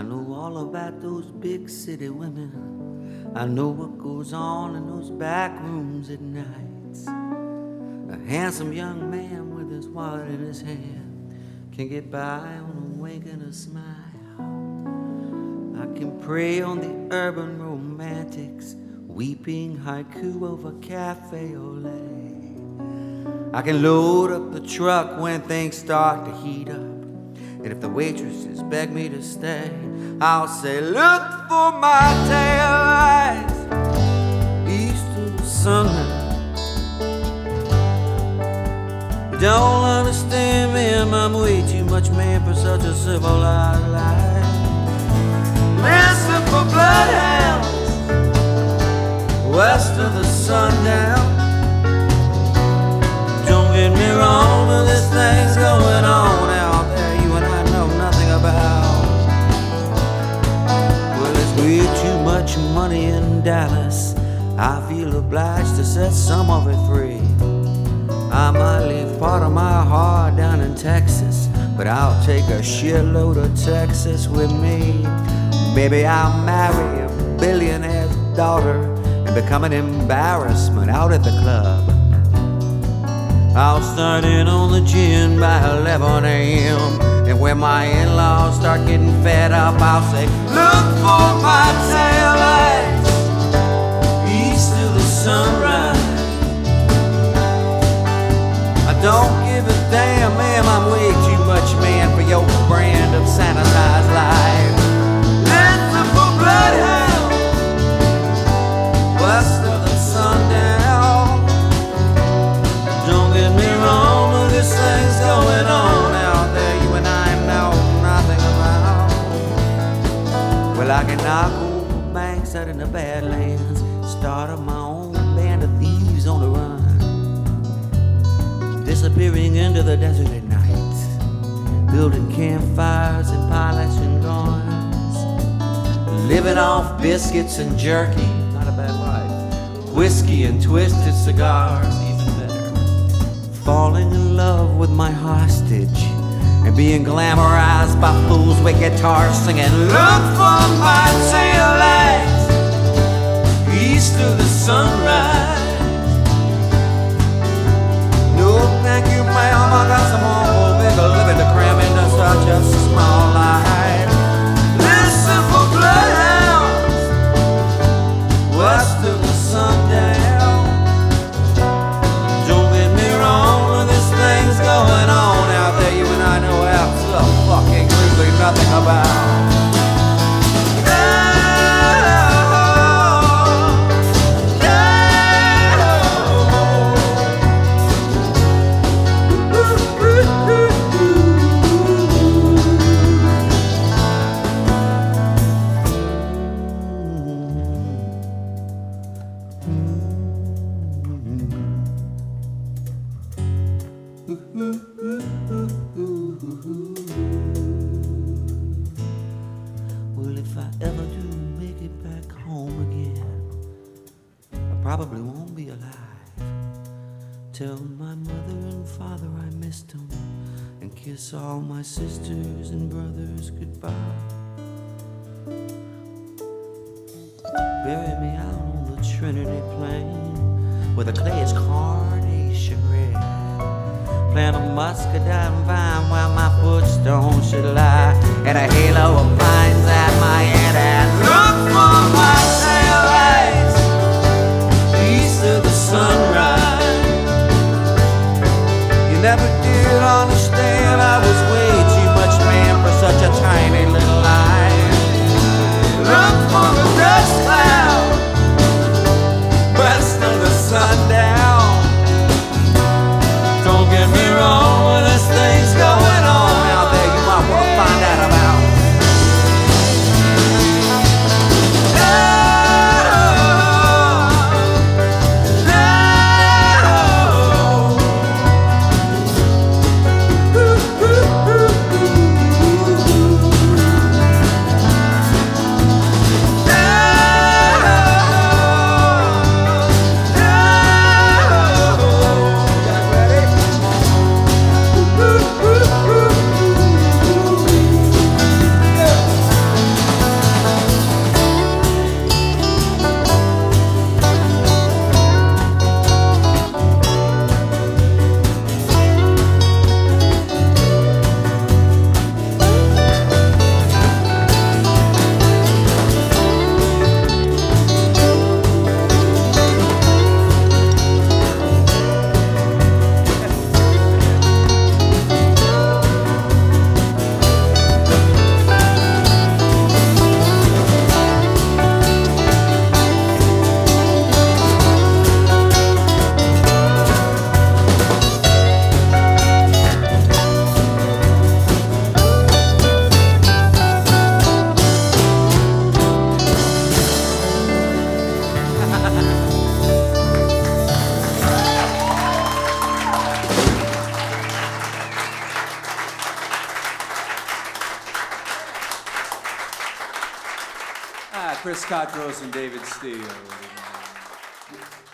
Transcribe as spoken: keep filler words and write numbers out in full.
I know all about those big city women. I know what goes on in those back rooms at nights. A handsome young man with his wallet in his hand can get by on a wink and a smile. I can prey on the urban romantics, weeping haiku over cafe au lait. I can load up the truck when things start to heat up, and if the waitresses beg me to stay, I'll say, look for my taillights east of the sunrise. You don't understand, ma'am, I'm way too much man for such a civilized life. Listen for bloodhounds west of the sundown. Don't get me wrong, but this thing's going on out there you and I know nothing about. Well, there's way too much money in Dallas. I feel obliged to set some of it free. I might leave part of my heart down in Texas, but I'll take a shitload of Texas with me. Maybe I'll marry a billionaire's daughter and become an embarrassment out at the club. I'll start in on the gin by eleven a.m. And when my in-laws start getting fed up, I'll say, look for my taillights east of the sunrise. I don't give a damn, ma'am, I'm way too much man for your brand of sanitized life. Listen for bloodhounds west of the sundown. Don't get me wrong, but this thing's going on out there you and I know nothing about. Well, I can knock old banks out in the Badlands, start up my own band of thieves on the run, disappearing into the desert at night, building campfires and polishing guns, living off biscuits and jerky, not a bad life, whiskey and twisted cigars, falling in love with my hostage and being glamorized by fools with guitars singing, look for my taillights east of the sunrise. No, thank you, ma'am, I got some more bigger living to cram into such a small life. Listen for bloodhounds west of the sundown. Things going on out there you and I know absolutely nothing about. Well, if I ever do make it back home again, I probably won't be alive. Tell my mother and father I missed them, and kiss all my sisters and brothers goodbye. Bury me out on the Trinity Plain where the clay is carnation red. Plant a muscadine vine where my footstones should lie, and a halo of pines at my head. And look for my taillights east of the sunrise. You never did understand I was way too much man for such a tiny little life. Look for the dust cloud west of the sundown. Don't get me wrong, when this thing's going on out there you might want to find out about. Ah, Chris Cottrose and David Steele.